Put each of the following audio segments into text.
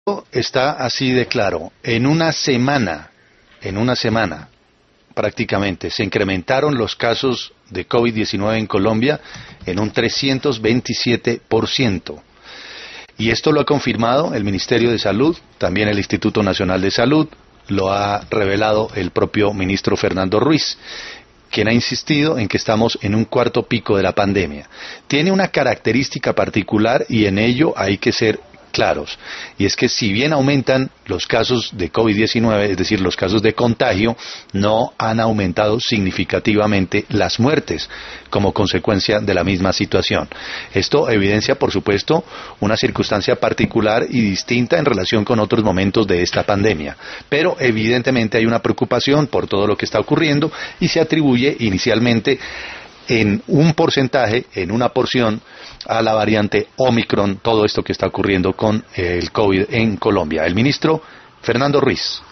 Está así de claro. En una semana, prácticamente, se incrementaron los casos de COVID-19 en Colombia en un 327%. Y esto lo ha confirmado el Ministerio de Salud, también el Instituto Nacional de Salud, lo ha revelado el propio ministro Fernando Ruiz, quien ha insistido en que estamos en un cuarto pico de la pandemia. Tiene una característica particular y en ello hay que ser claros, y es que si bien aumentan los casos de COVID-19, es decir, los casos de contagio, no han aumentado significativamente las muertes como consecuencia de la misma situación. Esto evidencia, por supuesto, una circunstancia particular y distinta en relación con otros momentos de esta pandemia, pero evidentemente hay una preocupación por todo lo que está ocurriendo y se atribuye inicialmente en un porcentaje, en una porción, a la variante Omicron, todo esto que está ocurriendo con el COVID en Colombia. El ministro Fernando Ruiz.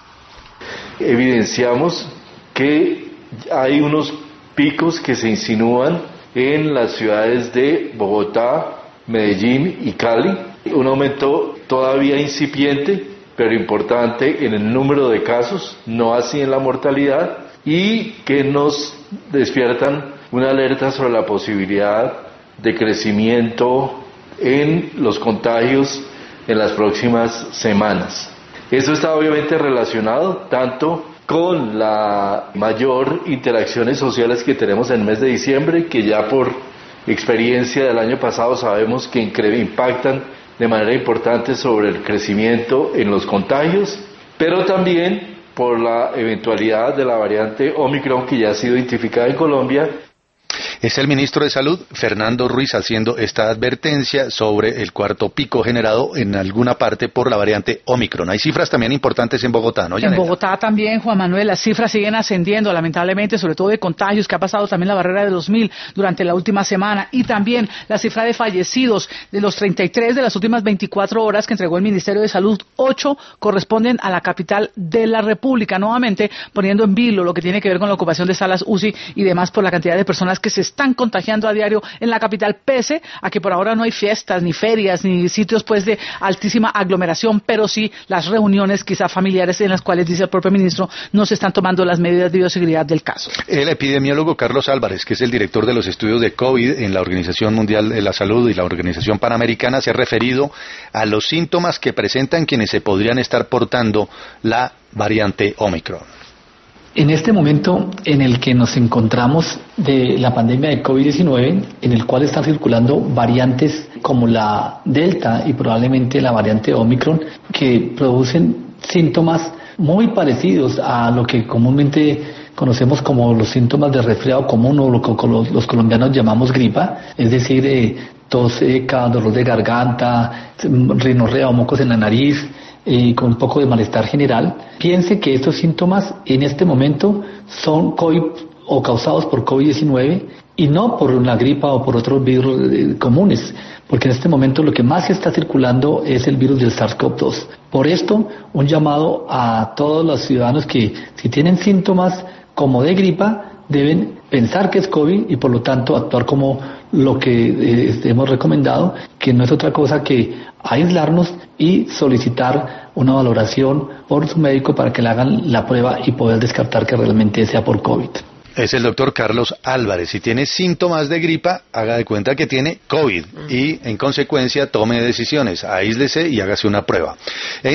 Evidenciamos que hay unos picos que se insinúan en las ciudades de Bogotá, Medellín y Cali. Un aumento todavía incipiente, pero importante en el número de casos, no así en la mortalidad, y que nos despiertan una alerta sobre la posibilidad de crecimiento en los contagios en las próximas semanas. Esto está obviamente relacionado tanto con la mayor interacciones sociales que tenemos en el mes de diciembre, que ya por experiencia del año pasado sabemos que impactan de manera importante sobre el crecimiento en los contagios, pero también por la eventualidad de la variante Omicron que ya ha sido identificada en Colombia. Es el ministro de Salud, Fernando Ruiz, haciendo esta advertencia sobre el cuarto pico generado en alguna parte por la variante Omicron. Hay cifras también importantes en Bogotá, ¿no, Yanela? En Bogotá también, Juan Manuel, las cifras siguen ascendiendo, lamentablemente, sobre todo de contagios, que ha pasado también la barrera de 2.000 durante la última semana, y también la cifra de fallecidos, de los 33 de las últimas 24 horas que entregó el Ministerio de Salud, 8 corresponden a la capital de la República, nuevamente poniendo en vilo lo que tiene que ver con la ocupación de salas UCI y demás por la cantidad de personas que se están contagiando a diario en la capital, pese a que por ahora no hay fiestas, ni ferias, ni sitios pues de altísima aglomeración, pero sí las reuniones quizá familiares en las cuales, dice el propio ministro, no se están tomando las medidas de bioseguridad del caso. El epidemiólogo Carlos Álvarez, que es el director de los estudios de COVID en la Organización Mundial de la Salud y la Organización Panamericana, se ha referido a los síntomas que presentan quienes se podrían estar portando la variante Omicron. En este momento en el que nos encontramos de la pandemia de COVID-19, en el cual están circulando variantes como la Delta y probablemente la variante Omicron, que producen síntomas muy parecidos a lo que comúnmente conocemos como los síntomas de resfriado común, o lo que los colombianos llamamos gripa, es decir, tos seca, dolor de garganta, rinorrea o mocos en la nariz, con un poco de malestar general. Piense que estos síntomas en este momento son COVID o causados por COVID-19 y no por una gripa o por otros virus comunes, porque en este momento lo que más está circulando es el virus del SARS-CoV-2. Por esto, un llamado a todos los ciudadanos que si tienen síntomas como de gripa, deben pensar que es COVID y por lo tanto actuar como lo que hemos recomendado, que no es otra cosa que aislarnos y solicitar una valoración por su médico para que le hagan la prueba y poder descartar que realmente sea por COVID. Es el doctor Carlos Álvarez. Si tiene síntomas de gripa, haga de cuenta que tiene COVID y en consecuencia tome decisiones, aíslese y hágase una prueba.